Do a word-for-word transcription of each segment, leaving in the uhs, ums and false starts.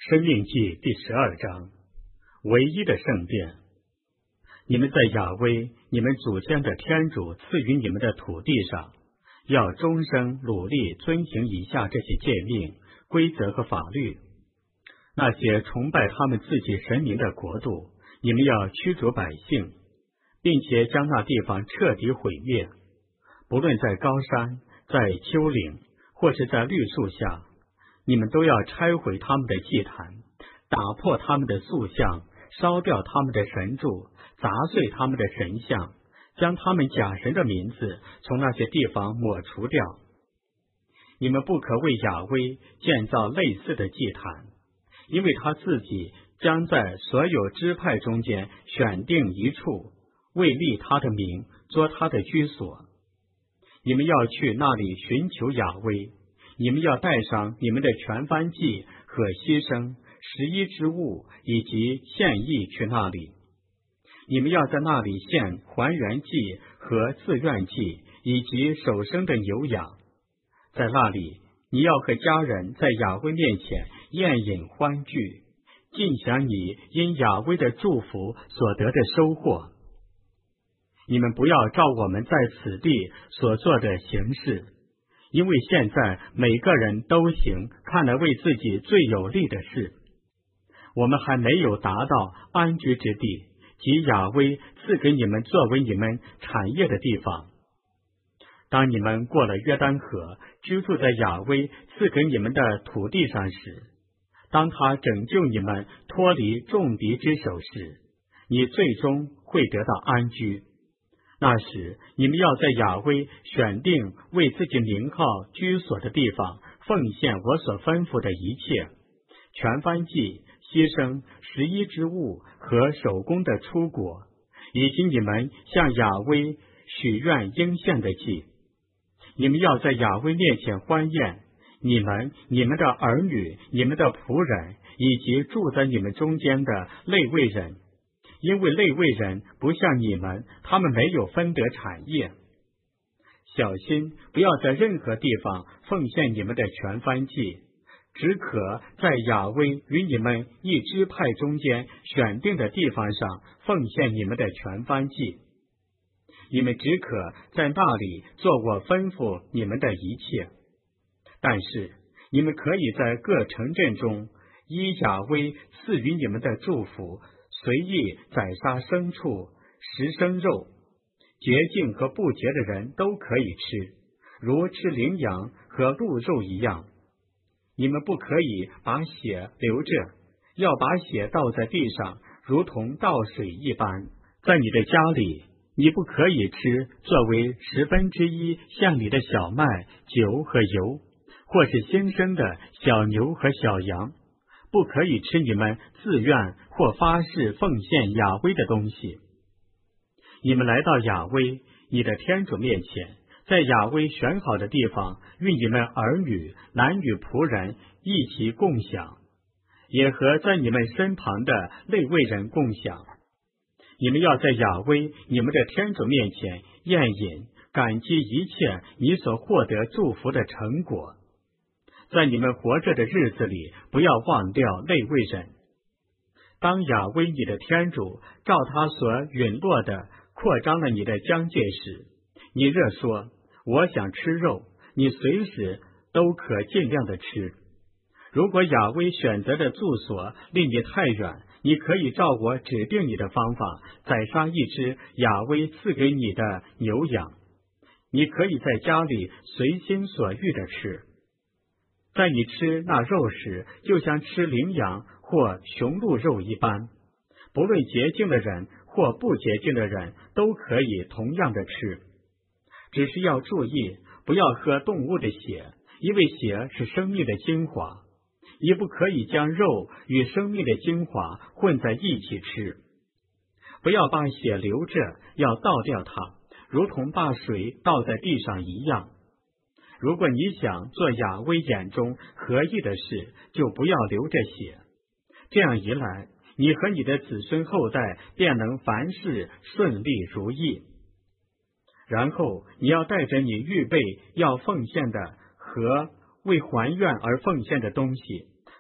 申命记第十二章，唯一的圣殿。你们在亚威你们祖先的天主赐予你们的土地上，要终生努力遵行以下这些诫命、规则和法律。那些崇拜他们自己神明的国度，你们要驱逐百姓，并且将那地方彻底毁灭。不论在高山、在丘陵，或是在绿树下，你们都要拆毁他们的祭坛，打破他们的塑像，烧掉他们的神柱，砸碎他们的神像，将他们假神的名字从那些地方抹除掉。你们不可为亚威建造类似的祭坛，因为他自己将在所有支派中间选定一处，为立他的名，作他的居所。你们要去那里寻求亚威，你们要带上你们的全燔祭和牺牲、十一之物以及献役去那里。你们要在那里献还原祭和自愿祭，以及首生的牛羊。在那里，你要和家人在亚威面前宴饮欢聚，尽享你因亚威的祝福所得的收获。你们不要照我们在此地所做的行事，因为现在每个人都行看来为自己最有利的事。我们还没有达到安居之地，即亚威赐给你们作为你们产业的地方。当你们过了约旦河，居住在亚威赐给你们的土地上时，当他拯救你们脱离众敌之手时，你最终会得到安居。那时，你们要在亚威选定为自己名号居所的地方，奉献我所吩咐的一切，全燔祭、牺牲、十一之物和手工的出果，以及你们向亚威许愿应献的祭。你们要在亚威面前欢宴，你们、你们的儿女、你们的仆人，以及住在你们中间的利未人，因为利未人不像你们，他们没有分得产业。小心不要在任何地方奉献你们的全燔祭，只可在亚威与你们一支派中间选定的地方上奉献你们的全燔祭。你们只可在那里做我吩咐你们的一切。但是你们可以在各城镇中依亚威赐予你们的祝福，随意宰杀牲畜、食生肉，洁净和不洁的人都可以吃，如吃羚羊和鹿肉一样。你们不可以把血流着，要把血倒在地上，如同倒水一般。在你的家里，你不可以吃作为十分之一像你的小麦、酒和油，或是新生的小牛和小羊。不可以吃你们自愿或发誓奉献亚威的东西。你们来到亚威你的天主面前，在亚威选好的地方与你们儿女、男女仆人一起共享，也和在你们身旁的利未人共享。你们要在亚威你们的天主面前宴饮，感激一切你所获得祝福的成果。在你们活着的日子里，不要忘掉利未人。当亚威你的天主照他所允诺的扩张了你的疆界时，你若说我想吃肉，你随时都可尽量的吃。如果亚威选择的住所离你太远，你可以照我指定你的方法宰杀一只亚威赐给你的牛羊。你可以在家里随心所欲的吃。在你吃那肉时，就像吃羚羊或雄鹿肉一般，不论洁净的人或不洁净的人都可以同样的吃。只是要注意，不要喝动物的血，因为血是生命的精华。也不可以将肉与生命的精华混在一起吃。不要把血流着，要倒掉它，如同把水倒在地上一样。如果你想做亚威眼中合意的事，就不要流着血。这样一来，你和你的子孙后代便能凡事顺利如意。然后你要带着你预备要奉献的和为还愿而奉献的东西，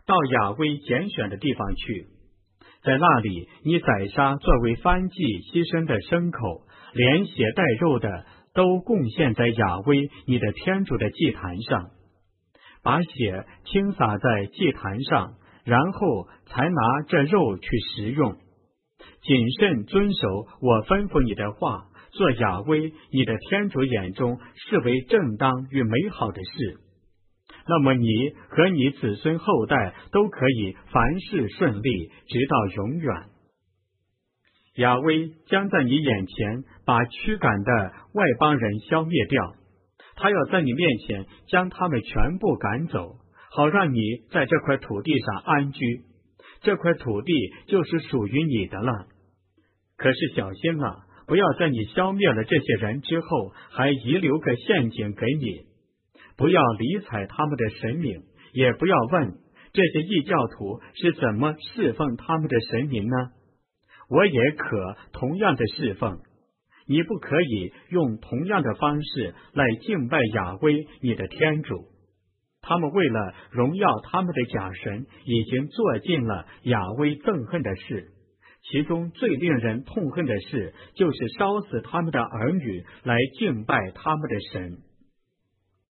到雅威拣选的地方去，在那里你宰杀作为燔祭牺牲的牲口，连血带肉的都贡献在雅威你的天主的祭坛上，把血倾洒在祭坛上，然后才拿这肉去食用。谨慎遵守我吩咐你的话，做雅威你的天主眼中视为正当与美好的事，那么你和你子孙后代都可以凡事顺利，直到永远。雅威将在你眼前把驱赶的外邦人消灭掉，他要在你面前将他们全部赶走，好让你在这块土地上安居，这块土地就是属于你的了。可是小心了，不要在你消灭了这些人之后，还遗留个陷阱给你，不要理睬他们的神明，也不要问这些异教徒是怎么侍奉他们的神明呢？我也可同样的侍奉，你不可以用同样的方式来敬拜雅威你的天主。他们为了荣耀他们的假神，已经做尽了雅威憎恨的事，其中最令人痛恨的事，就是烧死他们的儿女来敬拜他们的神。